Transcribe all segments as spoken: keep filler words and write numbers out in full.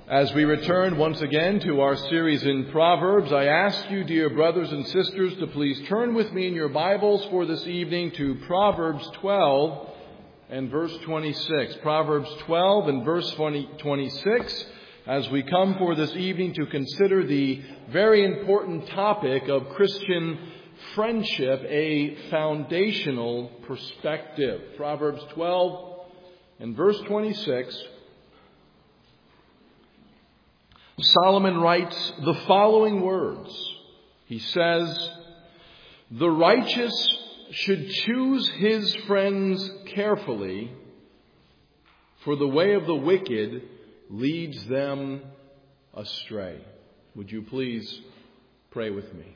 As we return once again to our series in Proverbs, I ask you, dear brothers and sisters, to please turn with me in your Bibles for this evening to Proverbs twelve and verse twenty-six. Proverbs twelve and verse twenty-six, as we come for this evening to consider the very important topic of Christian friendship, a foundational perspective. Proverbs twelve and verse twenty-six. Solomon writes the following words. He says, "The righteous should choose his friends carefully, for the way of the wicked leads them astray." Would you please pray with me?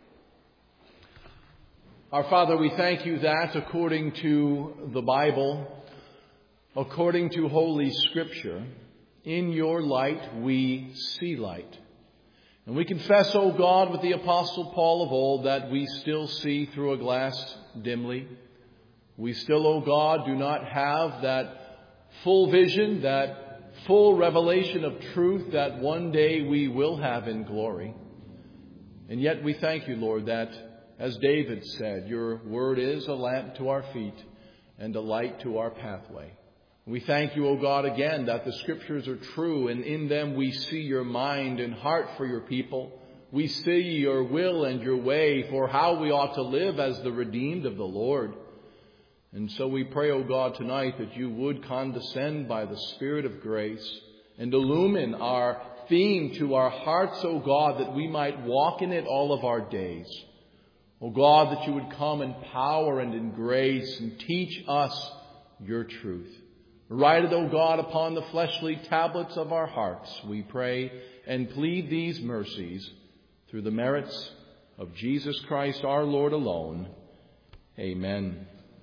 Our Father, we thank you that according to the Bible, according to Holy Scripture, in your light we see light. And we confess, O God, with the Apostle Paul of old, that we still see through a glass dimly. We still, O God, do not have that full vision, that full revelation of truth that one day we will have in glory. And yet we thank you, Lord, that, as David said, your word is a lamp to our feet and a light to our pathway. We thank you, O God, again, that the Scriptures are true, and in them we see your mind and heart for your people. We see your will and your way for how we ought to live as the redeemed of the Lord. And so we pray, O God, tonight that you would condescend by the Spirit of grace and illumine our theme to our hearts, O God, that we might walk in it all of our days. O God, that you would come in power and in grace and teach us your truth. Write it, O God, upon the fleshly tablets of our hearts, we pray, and plead these mercies through the merits of Jesus Christ our Lord alone. Amen.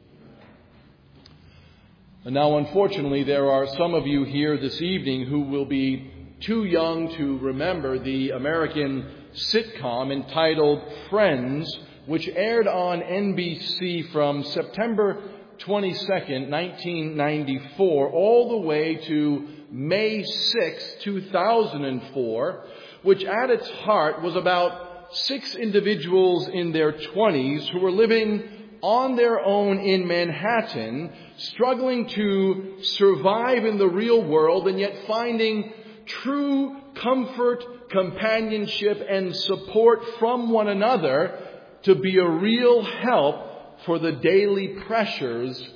And now, unfortunately, there are some of you here this evening who will be too young to remember the American sitcom entitled Friends, which aired on N B C from September twenty-second, nineteen ninety-four, all the way to May sixth, two thousand four, which at its heart was about six individuals in their twenties who were living on their own in Manhattan, struggling to survive in the real world and yet finding true comfort, companionship, and support from one another to be a real help for the daily pressures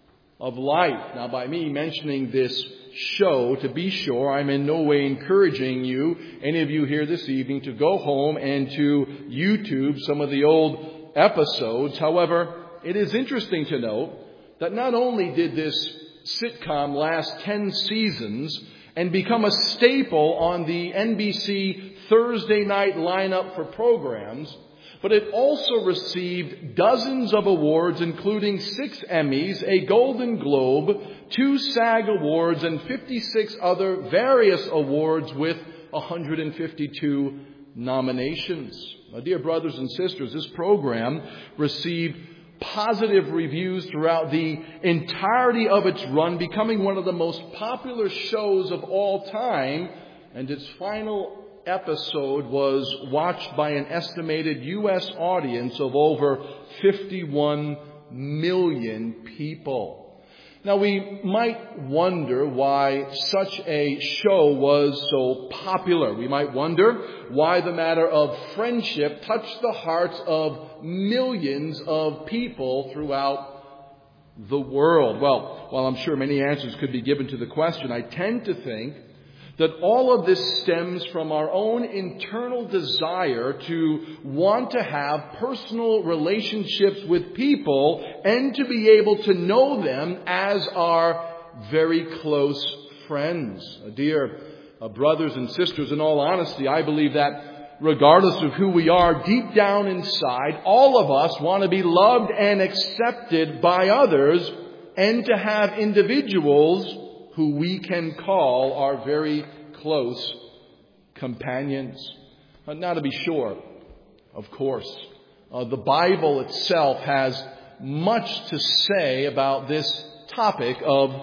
of life. Now, by me mentioning this show, to be sure, I'm in no way encouraging you, any of you here this evening, to go home and to YouTube some of the old episodes. However, it is interesting to note that not only did this sitcom last ten seasons and become a staple on the N B C Thursday night lineup for programs, but it also received dozens of awards, including six Emmys, a Golden Globe, two SAG Awards, and fifty-six other various awards with one hundred fifty-two nominations. Now, dear brothers and sisters, this program received positive reviews throughout the entirety of its run, becoming one of the most popular shows of all time, and its final episode was watched by an estimated U S audience of over fifty-one million people. Now, we might wonder why such a show was so popular. We might wonder why the matter of friendship touched the hearts of millions of people throughout the world. Well, while I'm sure many answers could be given to the question, I tend to think that all of this stems from our own internal desire to want to have personal relationships with people and to be able to know them as our very close friends. Uh, dear uh, brothers and sisters, in all honesty, I believe that regardless of who we are, deep down inside, all of us want to be loved and accepted by others and to have individuals who we can call our very close companions. Uh, now, to be sure, of course, uh, the Bible itself has much to say about this topic of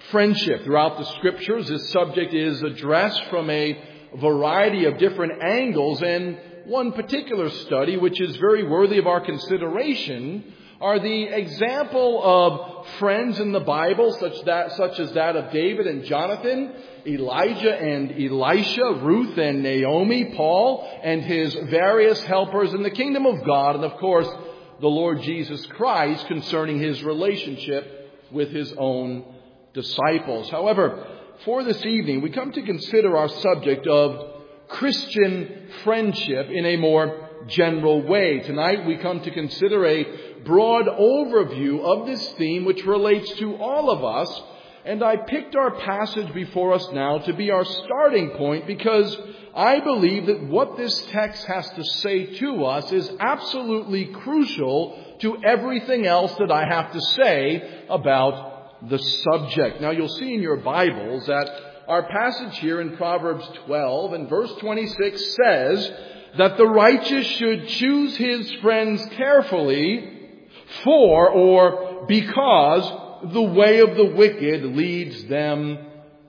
friendship. Throughout the Scriptures, this subject is addressed from a variety of different angles, and one particular study, which is very worthy of our consideration, are the example of friends in the Bible, such that such as that of David and Jonathan, Elijah and Elisha, Ruth and Naomi, Paul and his various helpers in the kingdom of God, and of course, the Lord Jesus Christ concerning his relationship with his own disciples. However, for this evening, we come to consider our subject of Christian friendship in a more general way. Tonight, we come to consider a broad overview of this theme which relates to all of us. And I picked our passage before us now to be our starting point because I believe that what this text has to say to us is absolutely crucial to everything else that I have to say about the subject. Now, you'll see in your Bibles that our passage here in Proverbs twelve and verse twenty-six says that the righteous should choose his friends carefully, for or because the way of the wicked leads them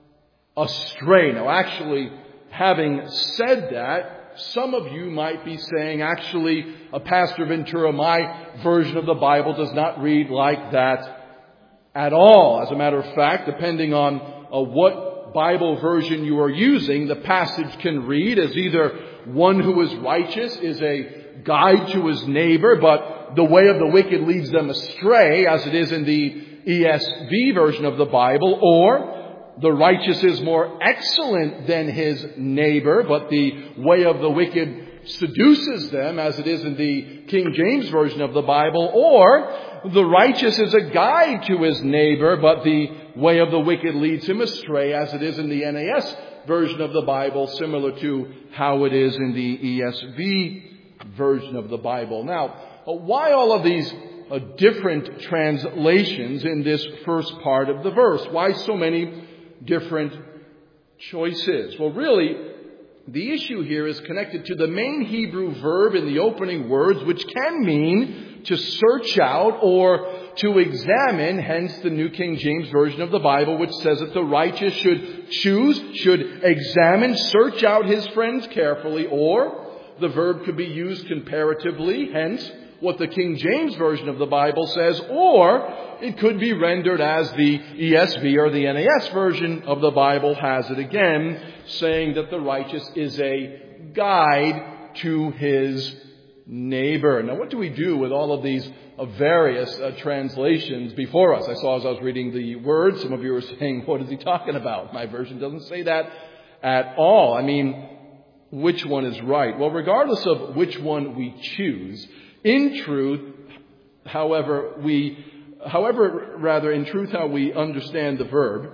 astray. Now, actually, having said that, some of you might be saying, actually, uh, Pastor Ventura, my version of the Bible does not read like that at all. As a matter of fact, depending on uh, what Bible version you are using, the passage can read as either one who is righteous is a guide to his neighbor, but the way of the wicked leads them astray, as it is in the E S V version of the Bible, or the righteous is more excellent than his neighbor, but the way of the wicked seduces them, as it is in the King James version of the Bible, or the righteous is a guide to his neighbor, but the way of the wicked leads him astray, as it is in the N A S version of the Bible, similar to how it is in the E S V version of the Bible. Now, why all of these uh, different translations in this first part of the verse? Why so many different choices? Well, really, the issue here is connected to the main Hebrew verb in the opening words, which can mean to search out or to examine, hence the New King James Version of the Bible, which says that the righteous should choose, should examine, search out his friends carefully, or the verb could be used comparatively, hence what the King James Version of the Bible says, or it could be rendered as the E S V or the N A S version of the Bible has it again, saying that the righteous is a guide to his neighbor. Now, what do we do with all of these uh, various uh, translations before us? I saw as I was reading the words, some of you were saying, what is he talking about? My version doesn't say that at all. I mean, which one is right? Well, regardless of which one we choose, in truth, however, we, however, rather, in truth, how we understand the verb,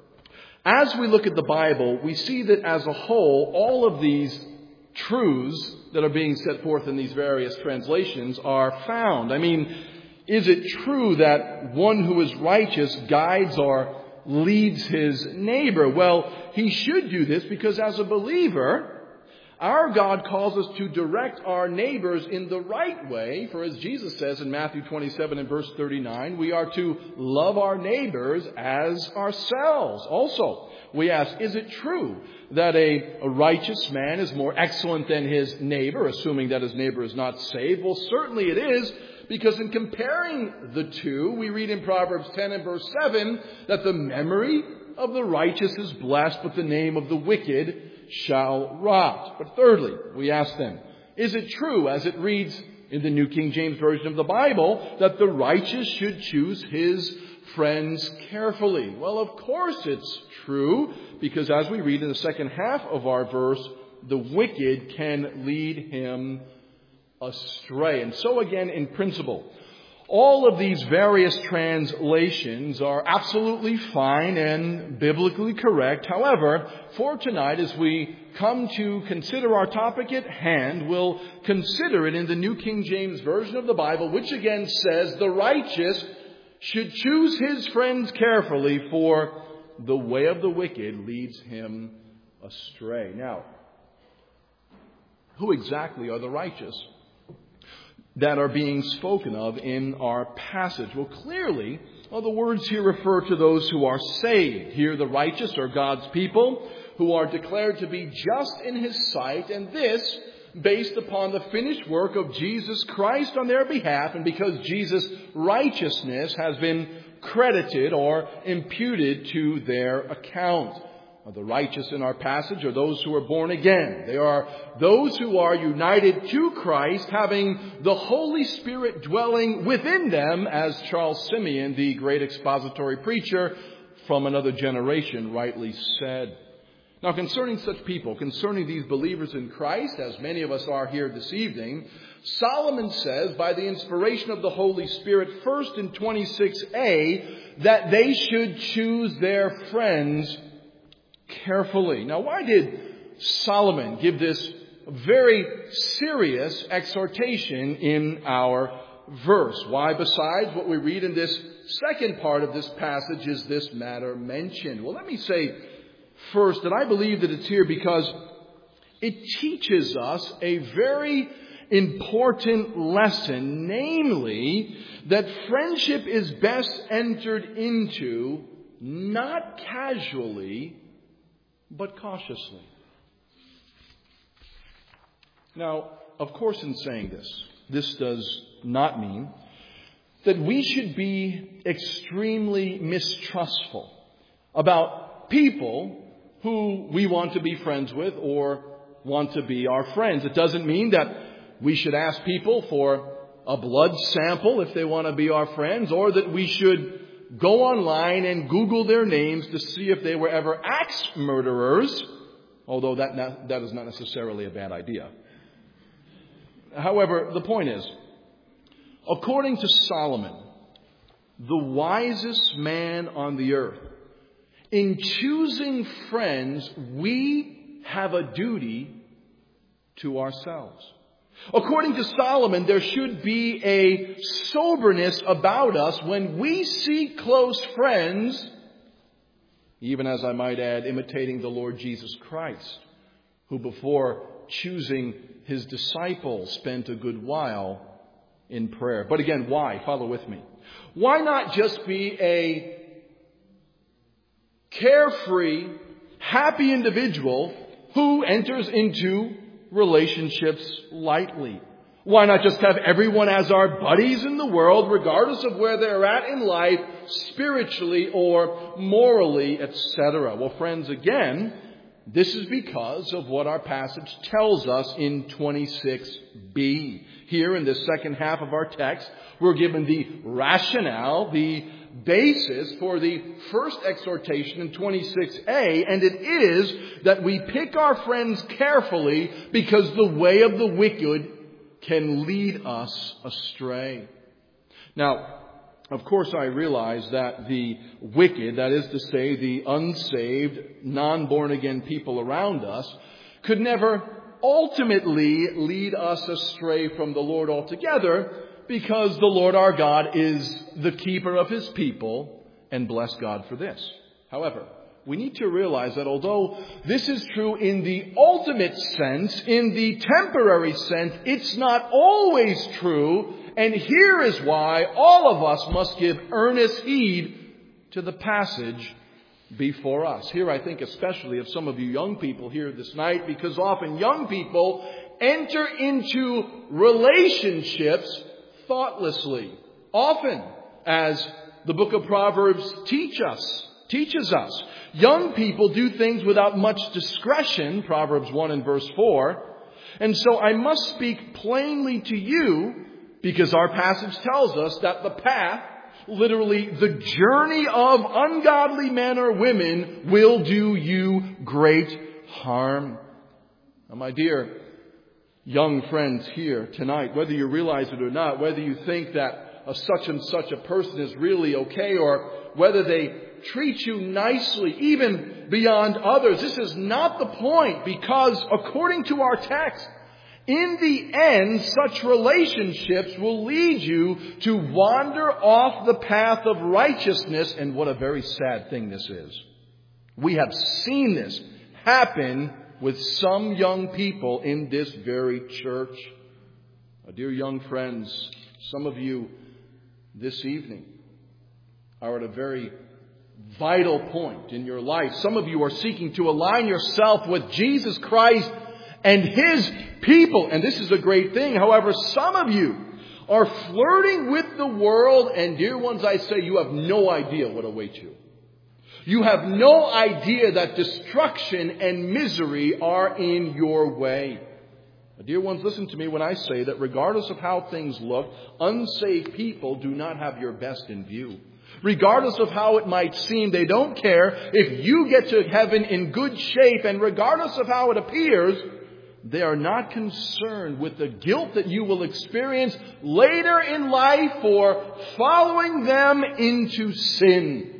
as we look at the Bible, we see that as a whole, all of these truths that are being set forth in these various translations are found. I mean, is it true that one who is righteous guides or leads his neighbor? Well, he should do this because as a believer, our God calls us to direct our neighbors in the right way. For as Jesus says in Matthew twenty-seven and verse thirty-nine, we are to love our neighbors as ourselves. Also, we ask, is it true that a, a righteous man is more excellent than his neighbor, assuming that his neighbor is not saved? Well, certainly it is, because in comparing the two, we read in Proverbs ten and verse seven that the memory of the righteous is blessed, but the name of the wicked shall rot. But thirdly, we ask then, is it true, as it reads in the New King James Version of the Bible, that the righteous should choose his friends carefully? Well, of course it's true, because as we read in the second half of our verse, the wicked can lead him astray. And so again, in principle, all of these various translations are absolutely fine and biblically correct. However, for tonight, as we come to consider our topic at hand, we'll consider it in the New King James Version of the Bible, which again says, the righteous should choose his friends carefully, for the way of the wicked leads him astray. Now, who exactly are the righteous that are being spoken of in our passage? Well, clearly, Well, the words here refer to those who are saved. Here the righteous are God's people who are declared to be just in His sight, and this based upon the finished work of Jesus Christ on their behalf, and because Jesus' righteousness has been credited or imputed to their account. The righteous in our passage are those who are born again. They are those who are united to Christ, having the Holy Spirit dwelling within them, as Charles Simeon, the great expository preacher from another generation, rightly said. Now, concerning such people, concerning these believers in Christ, as many of us are here this evening, Solomon says, by the inspiration of the Holy Spirit, first in twenty-six a, that they should choose their friends carefully. Now, why did Solomon give this very serious exhortation in our verse? Why, besides what we read in this second part of this passage, is this matter mentioned? Well, let me say first that I believe that it's here because it teaches us a very important lesson, namely that friendship is best entered into not casually, but cautiously. Now, of course, in saying this, this does not mean that we should be extremely mistrustful about people who we want to be friends with or want to be our friends. It doesn't mean that we should ask people for a blood sample if they want to be our friends, or that we should go online and Google their names to see if they were ever axe murderers, although that, that is not necessarily a bad idea. However, the point is, according to Solomon, the wisest man on the earth, in choosing friends, we have a duty to ourselves. According to Solomon, there should be a soberness about us when we see close friends, even as I might add, imitating the Lord Jesus Christ, who before choosing His disciples spent a good while in prayer. But again, why? Follow with me. Why not just be a carefree, happy individual who enters into relationships lightly? Why not just have everyone as our buddies in the world, regardless of where they're at in life, spiritually or morally, et cetera? Well, friends, again, this is because of what our passage tells us in twenty-six b. Here in the second half of our text, we're given the rationale, the basis for the first exhortation in twenty-six a, and it is that we pick our friends carefully because the way of the wicked can lead us astray. Now, of course, I realize that the wicked, that is to say, the unsaved, non-born-again people around us, could never ultimately lead us astray from the Lord altogether, because the Lord our God is the keeper of His people, and bless God for this. However, we need to realize that although this is true in the ultimate sense, in the temporary sense, it's not always true. And here is why all of us must give earnest heed to the passage before us. Here I think especially of some of you young people here this night, because often young people enter into relationships thoughtlessly. Often, as the book of Proverbs teach us, teaches us, young people do things without much discretion, Proverbs one and verse four. And so I must speak plainly to you, because our passage tells us that the path, literally the journey of ungodly men or women, will do you great harm. Now, my dear young friends here tonight, whether you realize it or not, whether you think that a such and such a person is really okay, or whether they treat you nicely, even beyond others, this is not the point, because according to our text, in the end, such relationships will lead you to wander off the path of righteousness. And what a very sad thing this is. We have seen this happen with some young people in this very church. My dear young friends, some of you this evening are at a very vital point in your life. Some of you are seeking to align yourself with Jesus Christ and His people. And this is a great thing. However, some of you are flirting with the world. And dear ones, I say you have no idea what awaits you. You have no idea that destruction and misery are in your way. Dear ones, listen to me when I say that regardless of how things look, unsaved people do not have your best in view. Regardless of how it might seem, they don't care if you get to heaven in good shape. And regardless of how it appears, they are not concerned with the guilt that you will experience later in life for following them into sin.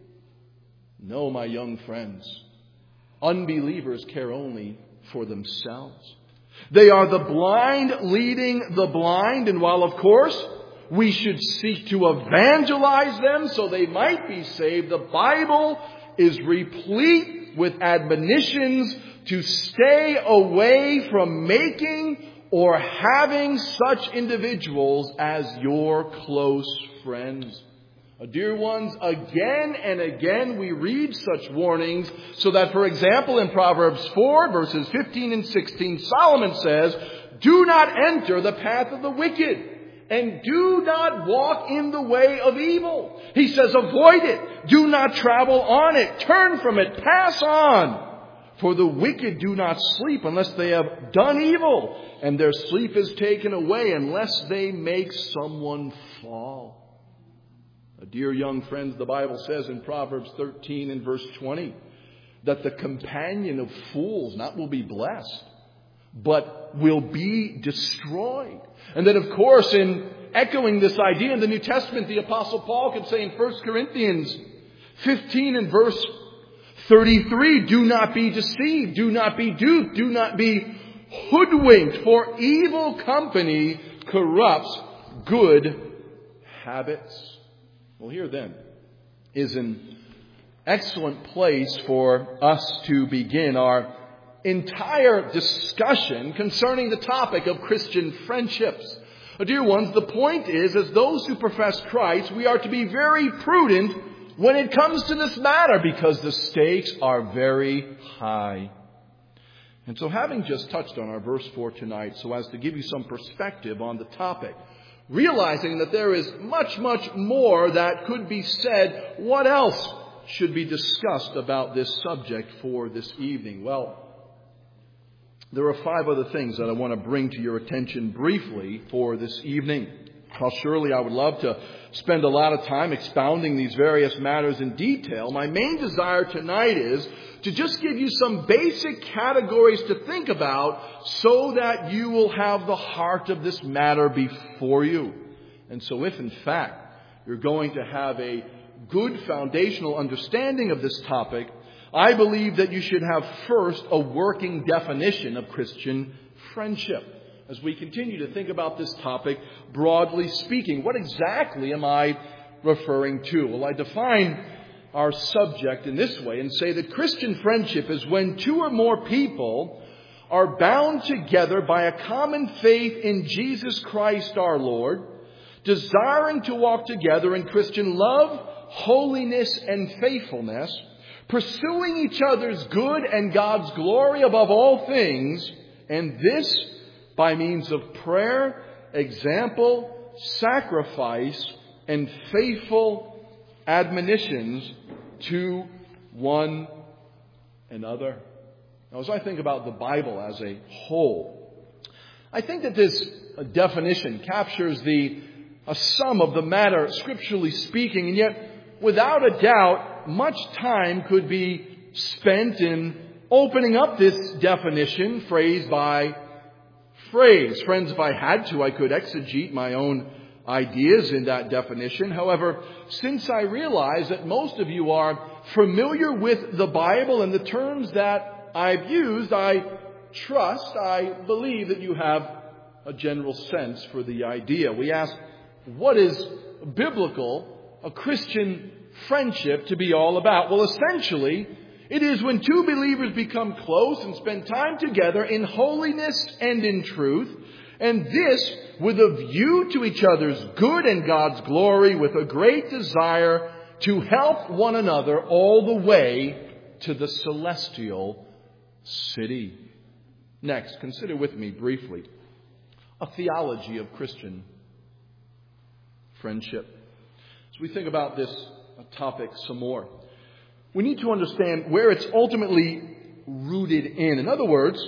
No, my young friends, unbelievers care only for themselves. They are the blind leading the blind, and while, of course, we should seek to evangelize them so they might be saved, the Bible is replete with admonitions to stay away from making or having such individuals as your close friends. Dear ones, again and again we read such warnings so that, for example, in Proverbs four, verses fifteen and sixteen, Solomon says, "Do not enter the path of the wicked, and do not walk in the way of evil." He says, avoid it. Do not travel on it. Turn from it. Pass on. For the wicked do not sleep unless they have done evil, and their sleep is taken away unless they make someone fall. Dear young friends, the Bible says in Proverbs thirteen and verse twenty that the companion of fools not will be blessed, but will be destroyed. And then, of course, in echoing this idea in the New Testament, the Apostle Paul could say in First Corinthians fifteen and verse thirty-three, "Do not be deceived, do not be duped, do not be hoodwinked, for evil company corrupts good habits." Well, here then is an excellent place for us to begin our entire discussion concerning the topic of Christian friendships. Dear ones, the point is, as those who profess Christ, we are to be very prudent when it comes to this matter because the stakes are very high. And so, having just touched on our verse for tonight so as to give you some perspective on the topic, realizing that there is much, much more that could be said, what else should be discussed about this subject for this evening? Well, there are five other things that I want to bring to your attention briefly for this evening. While surely I would love to spend a lot of time expounding these various matters in detail, my main desire tonight is to just give you some basic categories to think about so that you will have the heart of this matter before you. And so if, in fact, you're going to have a good foundational understanding of this topic, I believe that you should have first a working definition of Christian friendship. As we continue to think about this topic, broadly speaking, what exactly am I referring to? Well, I define our subject in this way and say that Christian friendship is when two or more people are bound together by a common faith in Jesus Christ our Lord, desiring to walk together in Christian love, holiness, and faithfulness, pursuing each other's good and God's glory above all things, and this by means of prayer, example, sacrifice, and faithful admonitions to one another. Now, as I think about the Bible as a whole, I think that this definition captures the a sum of the matter, scripturally speaking, and yet, without a doubt, much time could be spent in opening up this definition phrase by phrase. Friends, if I had to, I could exegete my own ideas in that definition. However, since I realize that most of you are familiar with the Bible and the terms that I've used, I trust, I believe that you have a general sense for the idea. We ask, what is biblical, a Christian friendship to be all about? Well, essentially, it is when two believers become close and spend time together in holiness and in truth, and this with a view to each other's good and God's glory, with a great desire to help one another all the way to the celestial city. Next, consider with me briefly a theology of Christian friendship. As we think about this topic some more, we need to understand where it's ultimately rooted in. In other words,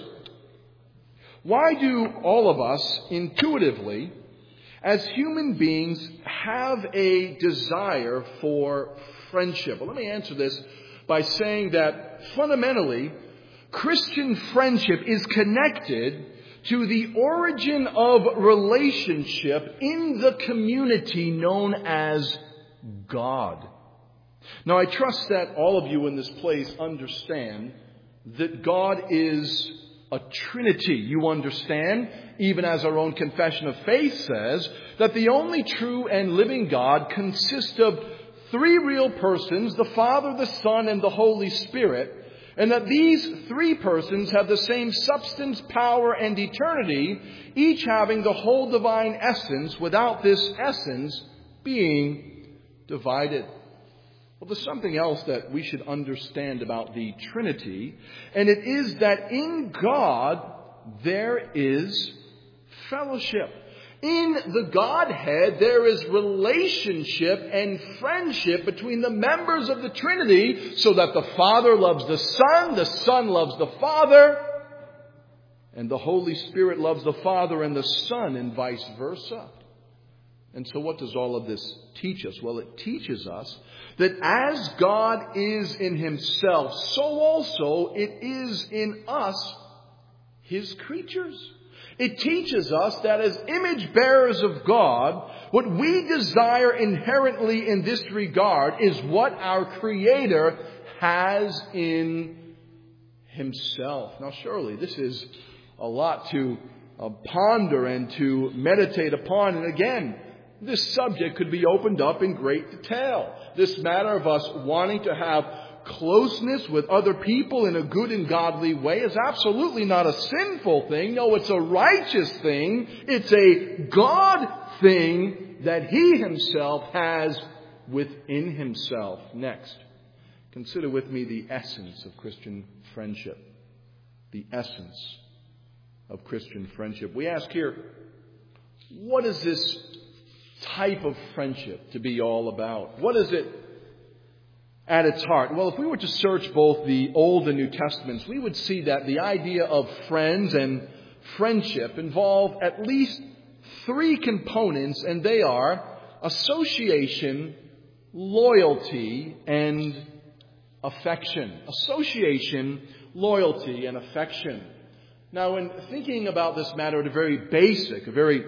why do all of us intuitively, as human beings, have a desire for friendship? Well, let me answer this by saying that fundamentally, Christian friendship is connected to the origin of relationship in the community known as God. Now, I trust that all of you in this place understand that God is a Trinity. You understand, even as our own confession of faith says, that the only true and living God consists of three real persons, the Father, the Son, and the Holy Spirit, and that these three persons have the same substance, power, and eternity, each having the whole divine essence, without this essence being divided. Well, there's something else that we should understand about the Trinity, and it is that in God there is fellowship. In the Godhead, there is relationship and friendship between the members of the Trinity, so that the Father loves the Son, the Son loves the Father, and the Holy Spirit loves the Father and the Son, and vice versa. And so what does all of this teach us? Well, it teaches us that as God is in Himself, so also it is in us, His creatures. It teaches us that as image bearers of God, what we desire inherently in this regard is what our Creator has in Himself. Now, surely this is a lot to uh, ponder and to meditate upon. And again, this subject could be opened up in great detail. This matter of us wanting to have closeness with other people in a good and godly way is absolutely not a sinful thing. No, it's a righteous thing. It's a God thing that He Himself has within Himself. Next, consider with me the essence of Christian friendship. The essence of Christian friendship. We ask here, what is this type of friendship to be all about? What is it at its heart? Well, if we were to search both the Old and New Testaments, we would see that the idea of friends and friendship involve at least three components, and they are association, loyalty, and affection. Association, loyalty, and affection. Now, in thinking about this matter at a very basic, a very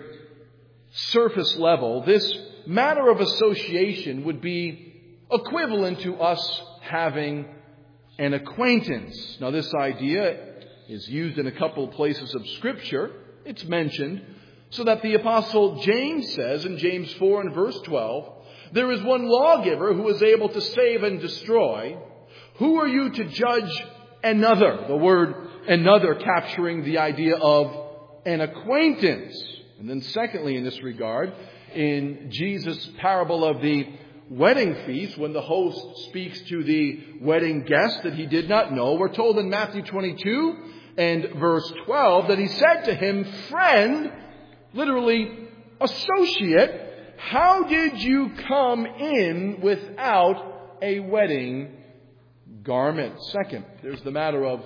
surface level, this matter of association would be equivalent to us having an acquaintance. Now, this idea is used in a couple of places of Scripture. It's mentioned so that the Apostle James says in James four and verse twelve, there is one lawgiver who is able to save and destroy. Who are you to judge another? The word another capturing the idea of an acquaintance. And then secondly, in this regard, in Jesus' parable of the wedding feast, when the host speaks to the wedding guest that he did not know, we're told in Matthew twenty-two and verse twelve that he said to him, friend, literally associate, how did you come in without a wedding garment? Second, there's the matter of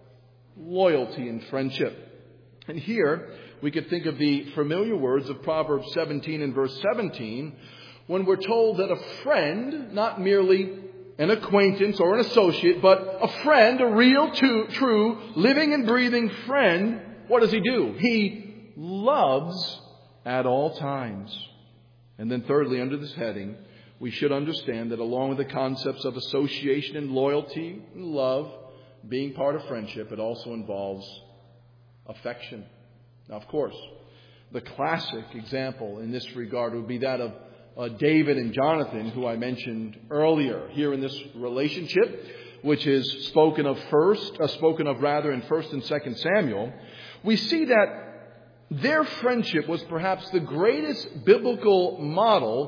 loyalty and friendship. And here we could think of the familiar words of Proverbs seventeen and verse seventeen, when we're told that a friend, not merely an acquaintance or an associate, but a friend, a real, true, true, living and breathing friend, what does he do? He loves at all times. And then thirdly, under this heading, we should understand that along with the concepts of association and loyalty and love being part of friendship, it also involves affection. Now, of course, the classic example in this regard would be that of uh, David and Jonathan, who I mentioned earlier. Here in this relationship, which is spoken of first, uh, spoken of rather in First and Second Samuel, we see that their friendship was perhaps the greatest biblical model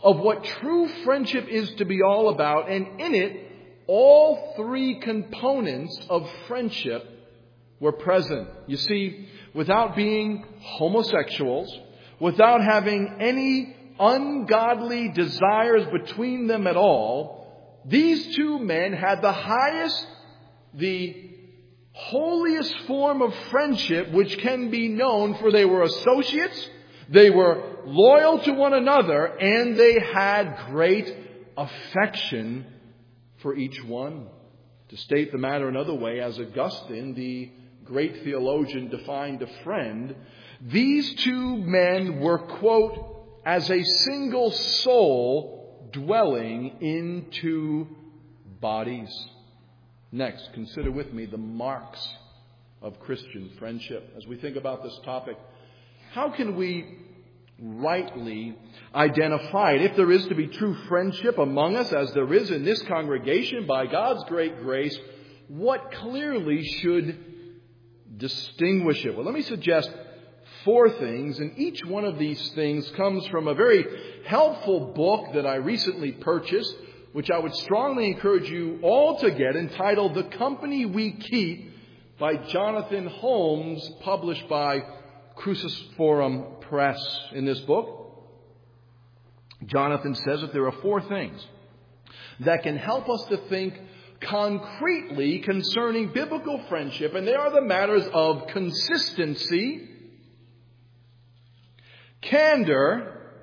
of what true friendship is to be all about, and in it, all three components of friendship were present. You see, without being homosexuals, without having any ungodly desires between them at all, these two men had the highest, the holiest form of friendship which can be known, for they were associates, they were loyal to one another, and they had great affection for each one. To state the matter another way, as Augustine, the great theologian, defined a friend, these two men were, quote, as a single soul dwelling in two bodies. Next, consider with me the marks of Christian friendship. As we think about this topic, how can we rightly identify it? If there is to be true friendship among us, as there is in this congregation, by God's great grace, what clearly should distinguish it? Well, let me suggest four things, and each one of these things comes from a very helpful book that I recently purchased, which I would strongly encourage you all to get, entitled The Company We Keep by Jonathan Holmes, published by Cruciforum Press. In this book, Jonathan says that there are four things that can help us to think concretely concerning biblical friendship, and they are the matters of consistency, candor,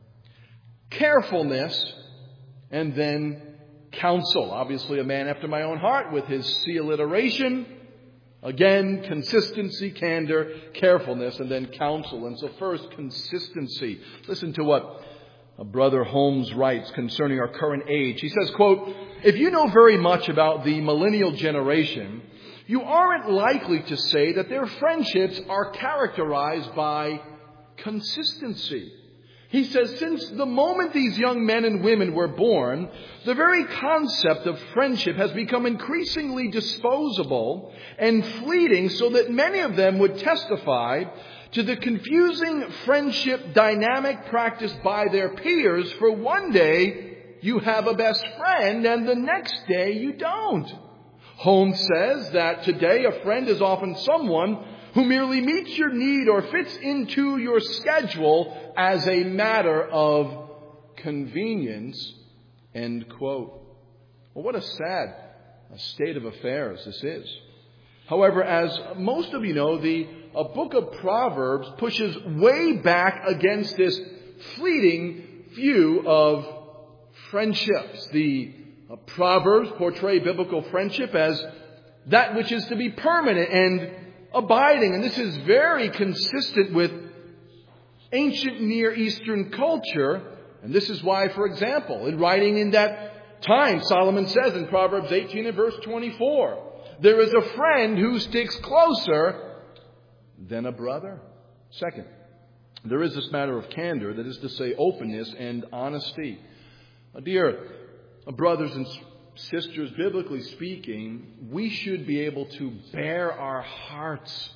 carefulness, and then counsel. Obviously, a man after my own heart with his C alliteration. Again, consistency, candor, carefulness, and then counsel. And so first, consistency. Listen to what Brother Holmes writes concerning our current age. He says, quote, "If you know very much about the millennial generation, you aren't likely to say that their friendships are characterized by consistency." He says, since the moment these young men and women were born, the very concept of friendship has become increasingly disposable and fleeting, so that many of them would testify to the confusing friendship dynamic practiced by their peers. For one day you have a best friend and the next day you don't. Holmes says that today a friend is often someone who merely meets your need or fits into your schedule as a matter of convenience. End quote. Well, what a sad state of affairs this is. However, as most of you know, the a book of Proverbs pushes way back against this fleeting view of friendships. The uh, Proverbs portray biblical friendship as that which is to be permanent and abiding. And this is very consistent with ancient Near Eastern culture. And this is why, for example, in writing in that time, Solomon says in Proverbs eighteen and verse twenty-four, there is a friend who sticks closer than a brother. Second, there is this matter of candor, that is to say openness and honesty. Dear brothers and sisters, biblically speaking, we should be able to bare our hearts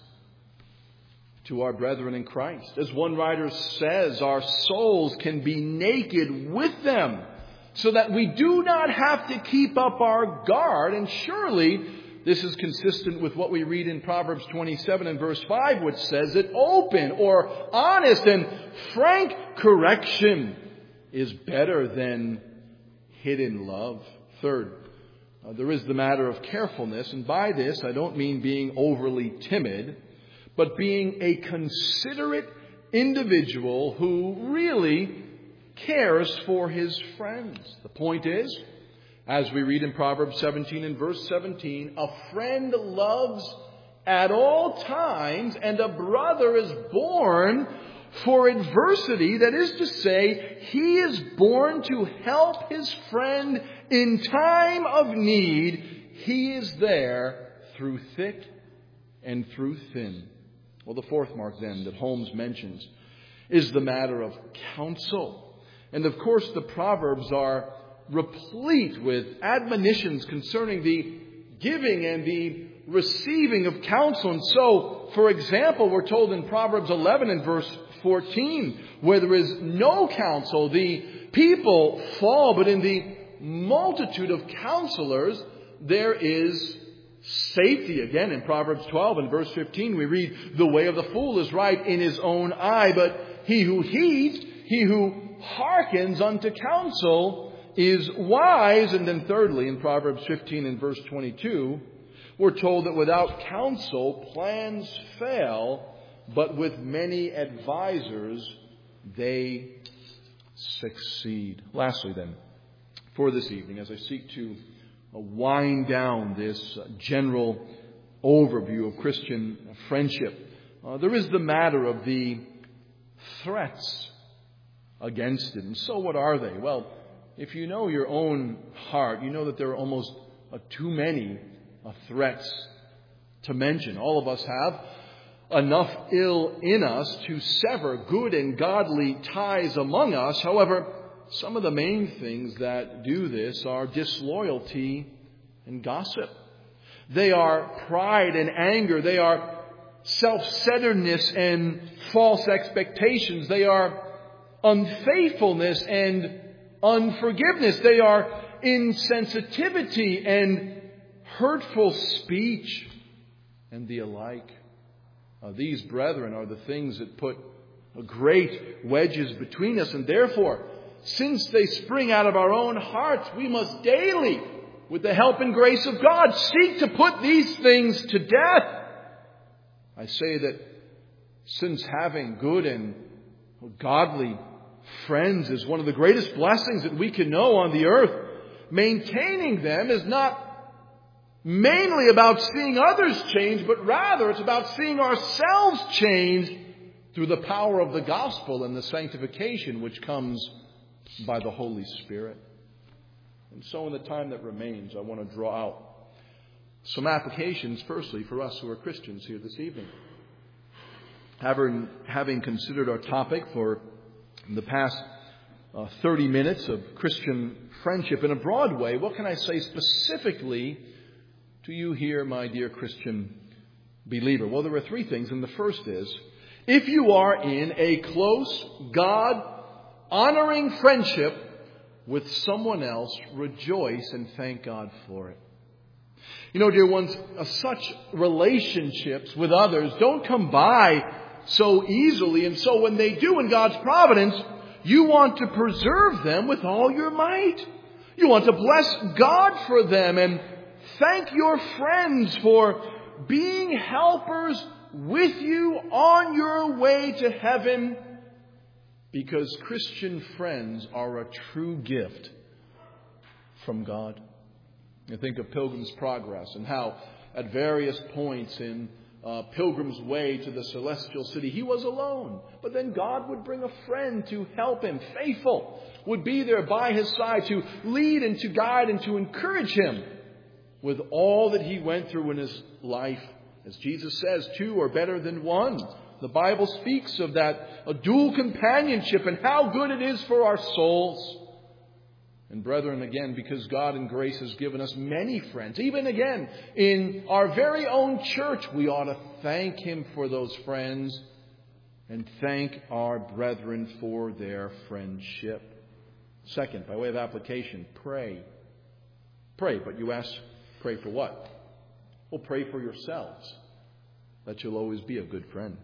to our brethren in Christ. As one writer says, our souls can be naked with them, so that we do not have to keep up our guard. And surely this is consistent with what we read in Proverbs twenty-seven and verse five, which says that open or honest and frank correction is better than hidden love. Third, uh, there is the matter of carefulness. And by this, I don't mean being overly timid, but being a considerate individual who really cares for his friends. The point is, as we read in Proverbs seventeen and verse seventeen, a friend loves at all times, and a brother is born for adversity. That is to say, he is born to help his friend in time of need. He is there through thick and through thin. Well, the fourth mark then that Holmes mentions is the matter of counsel. And of course, the Proverbs are replete with admonitions concerning the giving and the receiving of counsel. And so, for example, we're told in Proverbs eleven and verse fourteen, where there is no counsel, the People fall, but in the multitude of counselors, there is safety. Again, in Proverbs twelve and verse fifteen, we read, the way of the fool is right in his own eye, but he who heeds, he who hearkens unto counsel is wise. And then thirdly, in Proverbs fifteen and verse twenty-two, we're told that without counsel, plans fail, but with many advisors, they succeed. Lastly then, for this evening, as I seek to wind down this general overview of Christian friendship, uh, there is the matter of the threats against it. And so what are they? Well, if you know your own heart, you know that there are almost uh, too many uh, threats to mention. All of us have enough ill in us to sever good and godly ties among us. However, some of the main things that do this are disloyalty and gossip. They are pride and anger. They are self-centeredness and false expectations. They are unfaithfulness and unforgiveness. They are insensitivity and hurtful speech and the alike. Uh, these, brethren, are the things that put great wedges between us, and therefore, since they spring out of our own hearts, we must daily, with the help and grace of God, seek to put these things to death. I say that since having good and godly friends is one of the greatest blessings that we can know on the earth, maintaining them is not mainly about seeing others change, but rather it's about seeing ourselves change through the power of the gospel and the sanctification which comes by the Holy Spirit. And so in the time that remains, I want to draw out some applications, firstly, for us who are Christians here this evening. Having, having considered our topic for the past uh, thirty minutes of Christian friendship in a broad way, what can I say specifically to you here, my dear Christian believer? Well, there are three things, and the first is, if you are in a close, God-honoring friendship with someone else, rejoice and thank God for it. You know, dear ones, uh, such relationships with others don't come by so easily, and so when they do in God's providence, you want to preserve them with all your might. You want to bless God for them and thank your friends for being helpers with you on your way to heaven, because Christian friends are a true gift from God. You think of Pilgrim's Progress and how at various points in uh, Pilgrim's way to the celestial city, he was alone. But then God would bring a friend to help him, faithful, would be there by his side to lead and to guide and to encourage him with all that he went through in his life. As Jesus says, two are better than one. The Bible speaks of that, a dual companionship, and how good it is for our souls. And brethren, again, because God in grace has given us many friends, even again, in our very own church, we ought to thank Him for those friends and thank our brethren for their friendship. Second, by way of application, pray. Pray, but you ask, pray for what? Well, pray for yourselves, that you'll always be a good friend.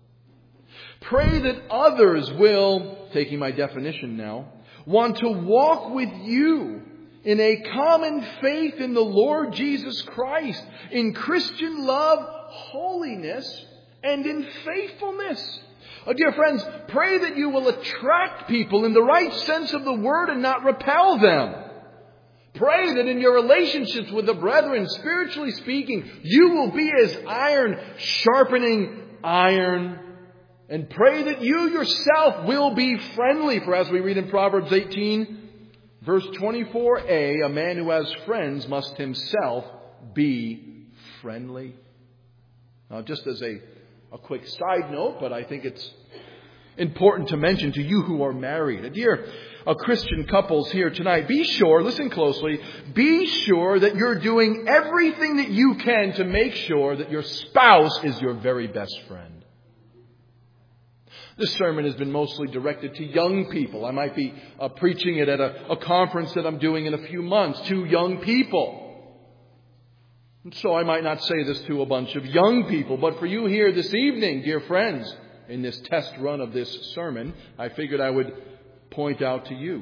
Pray that others will, taking my definition now, want to walk with you in a common faith in the Lord Jesus Christ, in Christian love, holiness, and in faithfulness. Oh, dear friends, pray that you will attract people in the right sense of the word and not repel them. Pray that in your relationships with the brethren, spiritually speaking, you will be as iron sharpening iron. And pray that you yourself will be friendly. For as we read in Proverbs eighteen, verse twenty-four a, a man who has friends must himself be friendly. Now, just as a, a quick side note, but I think it's important to mention to you who are married. Dear uh, Christian couples here tonight, be sure, listen closely, be sure that you're doing everything that you can to make sure that your spouse is your very best friend. This sermon has been mostly directed to young people. I might be uh, preaching it at a, a conference that I'm doing in a few months to young people. And so I might not say this to a bunch of young people. But for you here this evening, dear friends, in this test run of this sermon, I figured I would point out to you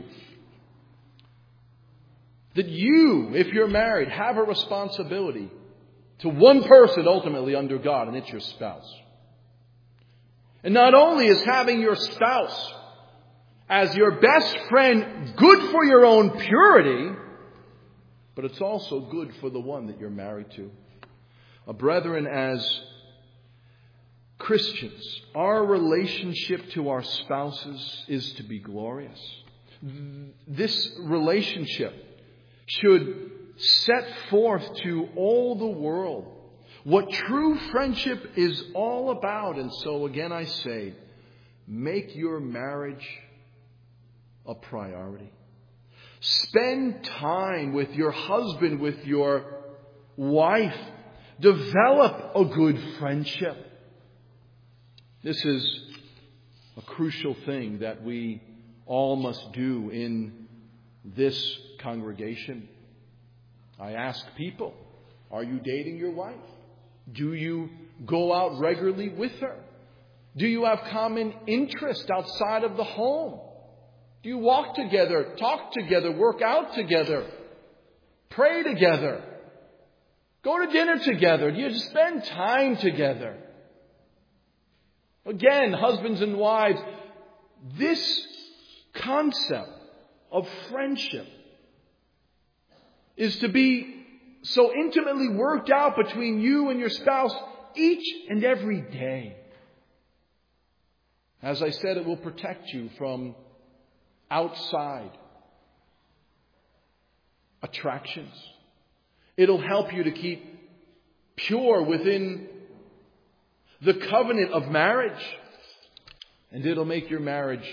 that you, if you're married, have a responsibility to one person ultimately under God, and it's your spouse. And not only is having your spouse as your best friend good for your own purity, but it's also good for the one that you're married to. Uh, brethren, as Christians, our relationship to our spouses is to be glorious. This relationship should set forth to all the world what true friendship is all about. And so again I say, make your marriage a priority. Spend time with your husband, with your wife. Develop a good friendship. This is a crucial thing that we all must do in this congregation. I ask people, are you dating your wife? Do you go out regularly with her? Do you have common interest outside of the home? Do you walk together, talk together, work out together, pray together, go to dinner together? Do you just spend time together? Again, husbands and wives, this concept of friendship is to be so intimately worked out between you and your spouse each and every day. As I said, it will protect you from outside attractions. It'll help you to keep pure within the covenant of marriage. And it'll make your marriage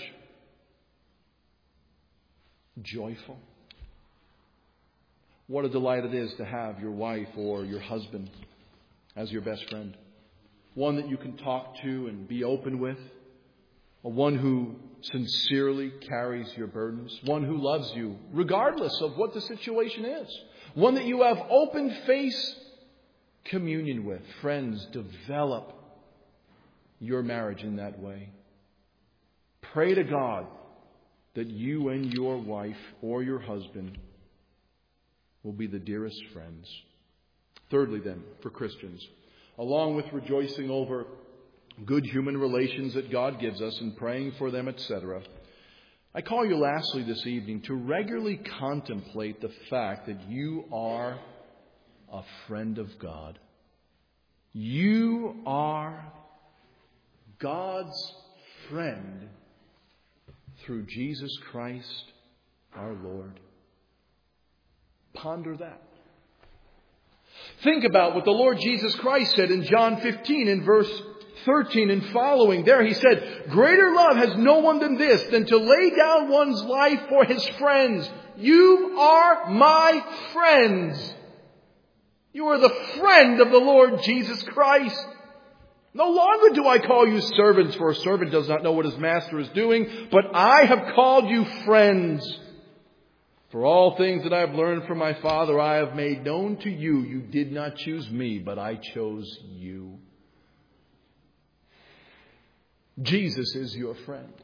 joyful. What a delight it is to have your wife or your husband as your best friend. One that you can talk to and be open with. One who sincerely carries your burdens. One who loves you regardless of what the situation is. One that you have open face communion with. Friends, develop your marriage in that way. Pray to God that you and your wife or your husband will be the dearest friends. Thirdly then, for Christians, along with rejoicing over good human relations that God gives us and praying for them, et cetera, I call you lastly this evening to regularly contemplate the fact that you are a friend of God. You are God's friend through Jesus Christ our Lord. Ponder that. Think about what the Lord Jesus Christ said in John fifteen in verse thirteen and following. There he said, greater love has no one than this, than to lay down one's life for his friends. You are my friends. You are the friend of the Lord Jesus Christ. No longer do I call you servants, for a servant does not know what his master is doing, but I have called you friends. For all things that I have learned from my Father, I have made known to you. You did not choose me, but I chose you. Jesus is your friend.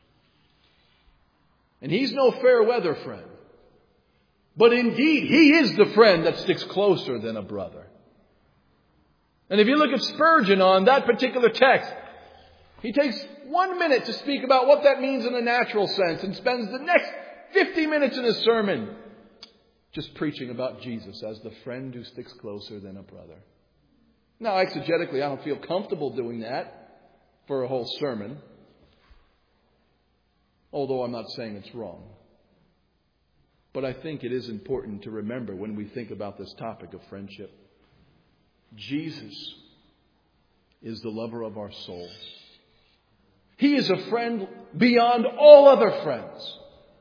And he's no fair weather friend. But indeed, he is the friend that sticks closer than a brother. And if you look at Spurgeon on that particular text, he takes one minute to speak about what that means in a natural sense and spends the next fifty minutes in his sermon just preaching about Jesus as the friend who sticks closer than a brother. Now, exegetically, I don't feel comfortable doing that for a whole sermon, although I'm not saying it's wrong. But I think it is important to remember when we think about this topic of friendship. Jesus is the lover of our souls. He is a friend beyond all other friends.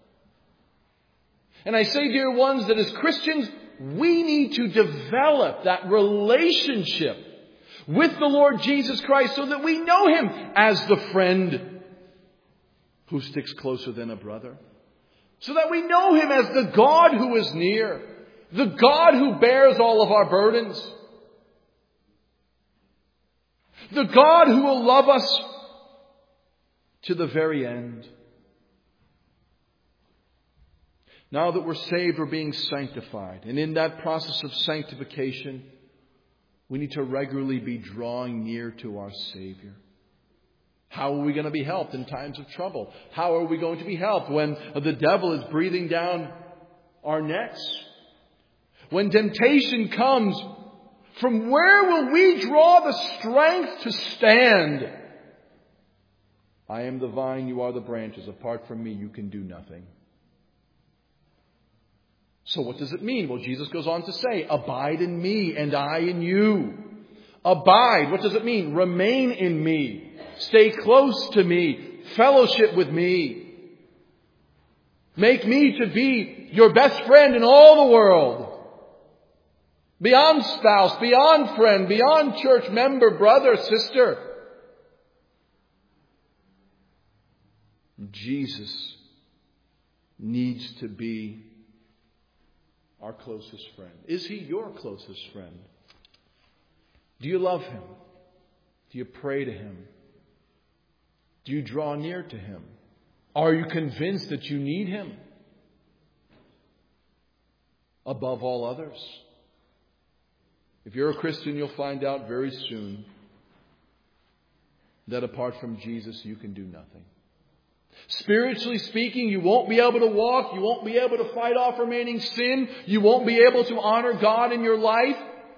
And I say, dear ones, that as Christians, we need to develop that relationship with the Lord Jesus Christ so that we know him as the friend who sticks closer than a brother, so that we know Him as the God who is near, the God who bears all of our burdens, the God who will love us to the very end. Now that we're saved, we're being sanctified. And in that process of sanctification, we need to regularly be drawing near to our Savior. How are we going to be helped in times of trouble? How are we going to be helped when the devil is breathing down our necks? When temptation comes, from where will we draw the strength to stand? I am the vine, you are the branches. Apart from me, you can do nothing. So what does it mean? Well, Jesus goes on to say, abide in me and I in you. Abide. What does it mean? Remain in me. Stay close to me. Fellowship with me. Make me to be your best friend in all the world. Beyond spouse, beyond friend, beyond church member, brother, sister. Jesus needs to be our closest friend. Is He your closest friend? Do you love Him? Do you pray to Him? Do you draw near to Him? Are you convinced that you need Him above all others? If you're a Christian, you'll find out very soon that apart from Jesus, you can do nothing. Spiritually speaking, you won't be able to walk. You won't be able to fight off remaining sin. You won't be able to honor God in your life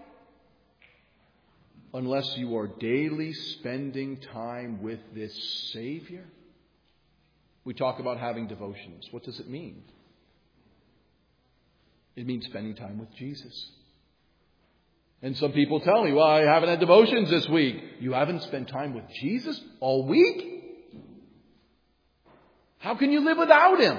unless you are daily spending time with this Savior. We talk about having devotions. What does it mean? It means spending time with Jesus. And some people tell me, well, I haven't had devotions this week. You haven't spent time with Jesus all week? How can you live without Him?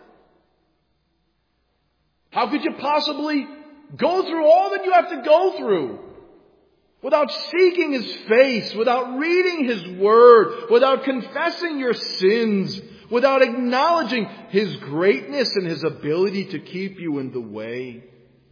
How could you possibly go through all that you have to go through without seeking His face, without reading His Word, without confessing your sins, without acknowledging His greatness and His ability to keep you in the way?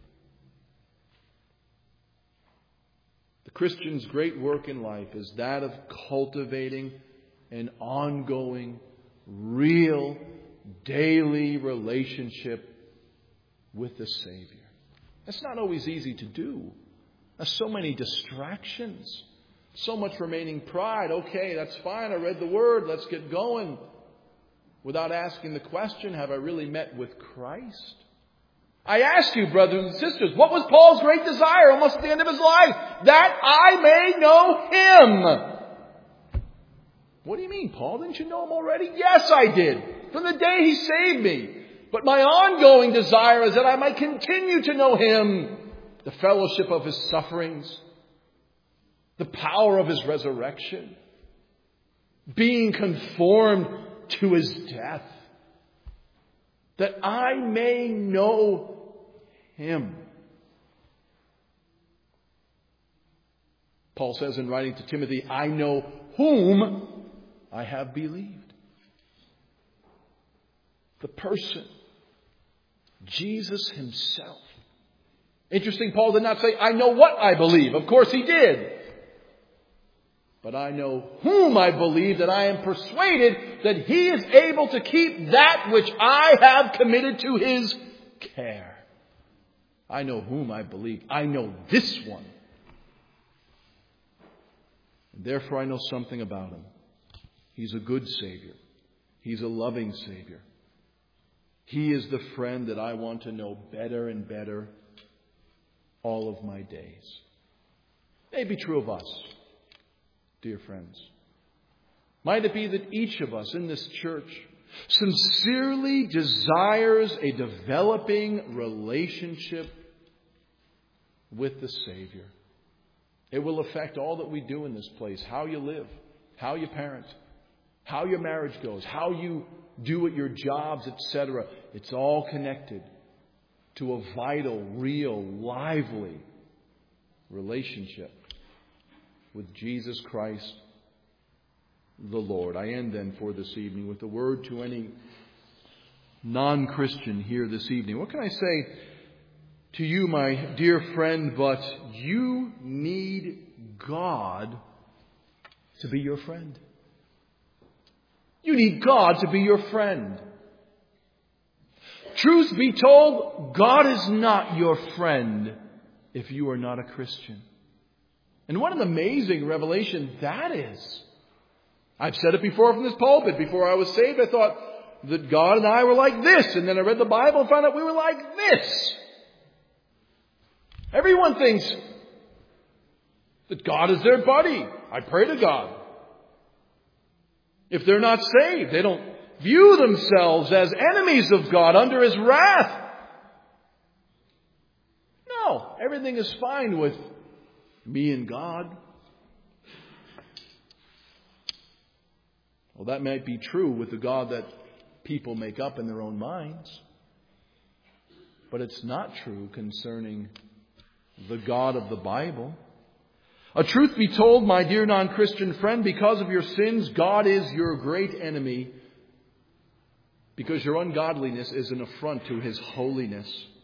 The Christian's great work in life is that of cultivating an ongoing, real, daily relationship with the Savior. That's not always easy to do. There's so many distractions. So much remaining pride. Okay, that's fine. I read the Word. Let's get going. Without asking the question, have I really met with Christ? I ask you, brothers and sisters, what was Paul's great desire almost at the end of his life? That I may know Him. What do you mean, Paul? Didn't you know Him already? Yes, I did. From the day He saved me. But my ongoing desire is that I might continue to know Him. The fellowship of His sufferings. The power of His resurrection. Being conformed to His death. That I may know Him. Paul says in writing to Timothy, I know whom I have believed. The person. Jesus Himself. Interesting, Paul did not say, I know what I believe. Of course he did. But I know whom I believe, that I am persuaded that He is able to keep that which I have committed to His care. I know whom I believe. I know this one. And therefore I know something about Him. He's a good Savior. He's a loving Savior. He is the friend that I want to know better and better all of my days. It may be true of us, dear friends. Might it be that each of us in this church sincerely desires a developing relationship with the Savior? It will affect all that we do in this place. How you live, how you parent, how your marriage goes, how you do at your jobs, et cetera. It's all connected to a vital, real, lively relationship with Jesus Christ, the Lord. I end then for this evening with a word to any non-Christian here this evening. What can I say to you, my dear friend, but you need God to be your friend. You need God to be your friend. Truth be told, God is not your friend if you are not a Christian. And what an amazing revelation that is. I've said it before from this pulpit. Before I was saved, I thought that God and I were like this. And then I read the Bible and found out we were like this. Everyone thinks that God is their buddy. I pray to God. If they're not saved, they don't view themselves as enemies of God under His wrath. No, everything is fine with me and God. Well, that might be true with the God that people make up in their own minds. But it's not true concerning the God of the Bible. A truth be told, my dear non-Christian friend, because of your sins, God is your great enemy. Because your ungodliness is an affront to His holiness.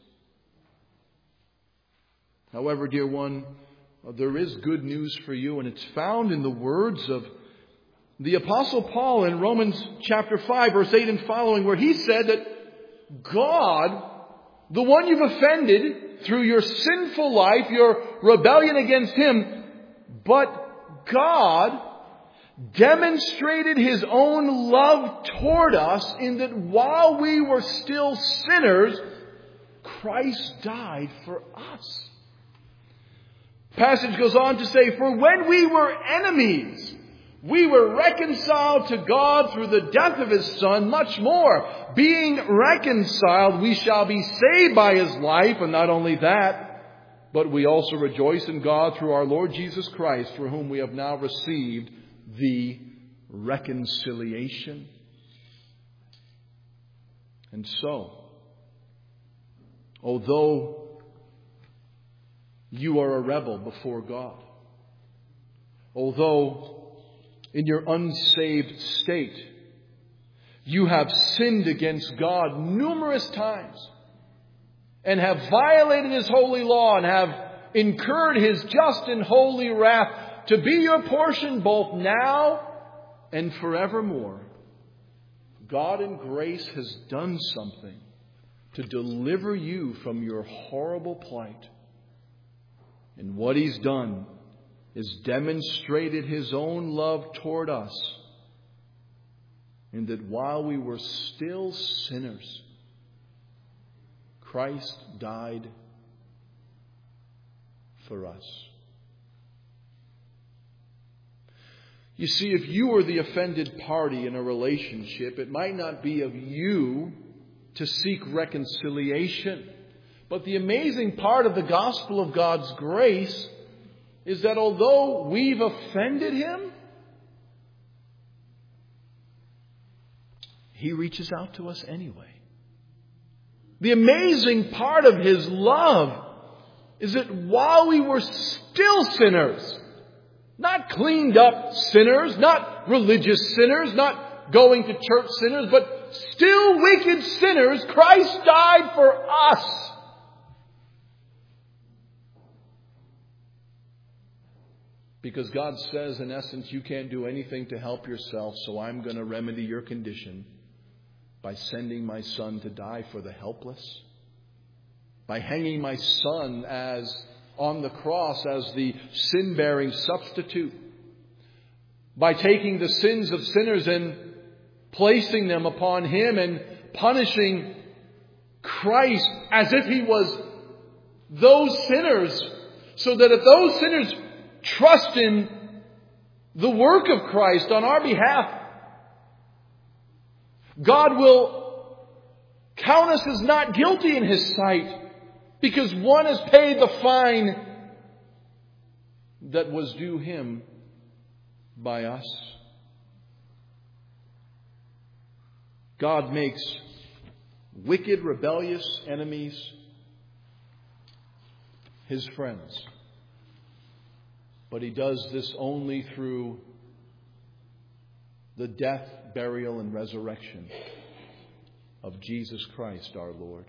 However, dear one, there is good news for you, and it's found in the words of the Apostle Paul in Romans chapter five, verse eight and following, where he said that God, the one you've offended through your sinful life, your rebellion against Him, but God demonstrated His own love toward us in that while we were still sinners, Christ died for us. The passage goes on to say, for when we were enemies, we were reconciled to God through the death of His Son. Much more, being reconciled, we shall be saved by His life. And not only that, but we also rejoice in God through our Lord Jesus Christ, for whom we have now received the reconciliation. And so, although you are a rebel before God, although in your unsaved state you have sinned against God numerous times and have violated His holy law and have incurred His just and holy wrath to be your portion both now and forevermore, God in grace has done something to deliver you from your horrible plight. And what He's done is demonstrated His own love toward us, in that while we were still sinners, Christ died for us. You see, if you were the offended party in a relationship, it might not be of you to seek reconciliation. But the amazing part of the gospel of God's grace is that although we've offended Him, He reaches out to us anyway. The amazing part of His love is that while we were still sinners, not cleaned up sinners, not religious sinners, not going to church sinners, but still wicked sinners, Christ died for us. Because God says, in essence, you can't do anything to help yourself, so I'm going to remedy your condition by sending my Son to die for the helpless, by hanging my Son as on the cross as the sin-bearing substitute, by taking the sins of sinners and placing them upon Him and punishing Christ as if He was those sinners, so that if those sinners trust in the work of Christ on our behalf, God will count us as not guilty in His sight, because one has paid the fine that was due Him by us. God makes wicked, rebellious enemies His friends. But He does this only through the death, burial, and resurrection of Jesus Christ our Lord.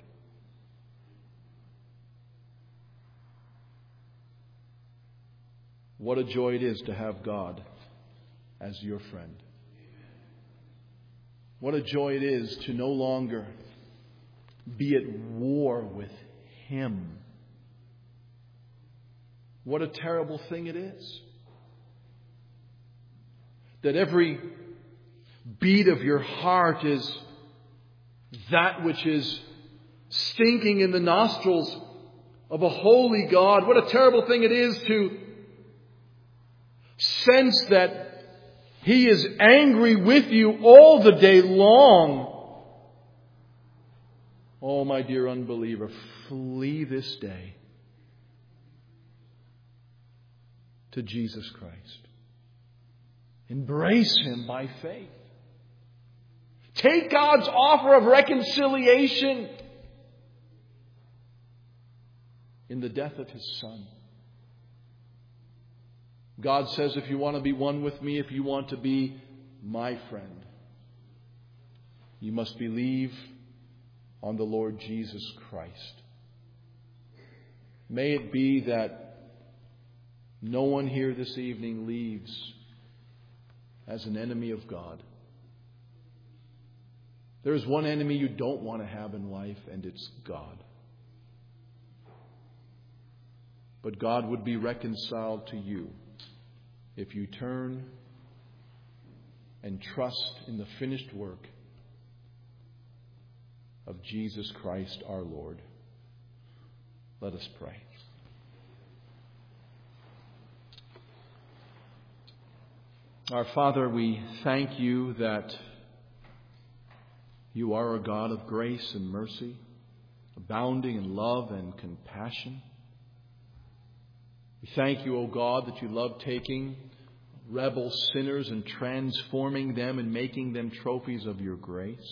What a joy it is to have God as your friend. What a joy it is to no longer be at war with Him. What a terrible thing it is that every beat of your heart is that which is stinking in the nostrils of a holy God. What a terrible thing it is to sense that He is angry with you all the day long. Oh, my dear unbeliever, flee this day to Jesus Christ. Embrace Him by faith. Take God's offer of reconciliation in the death of His Son. God says, if you want to be one with me, if you want to be my friend, you must believe on the Lord Jesus Christ. May it be that no one here this evening leaves as an enemy of God. There's one enemy you don't want to have in life, and it's God. But God would be reconciled to you if you turn and trust in the finished work of Jesus Christ our Lord. Let us pray. Our Father, we thank You that You are a God of grace and mercy, abounding in love and compassion. We thank You, O God, that You love taking rebel sinners and transforming them and making them trophies of Your grace.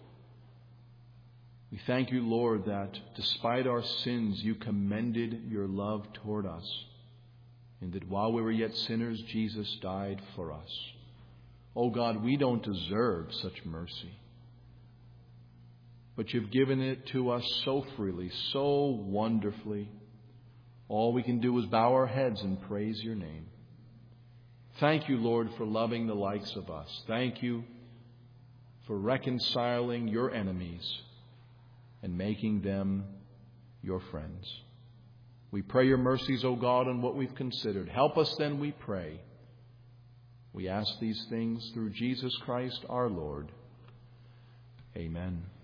We thank You, Lord, that despite our sins, You commended Your love toward us, and that while we were yet sinners, Jesus died for us. O God, we don't deserve such mercy, but You've given it to us so freely, so wonderfully. All we can do is bow our heads and praise Your name. Thank You, Lord, for loving the likes of us. Thank You for reconciling Your enemies and making them Your friends. We pray Your mercies, O God, on what we've considered. Help us then, we pray. We ask these things through Jesus Christ our Lord. Amen.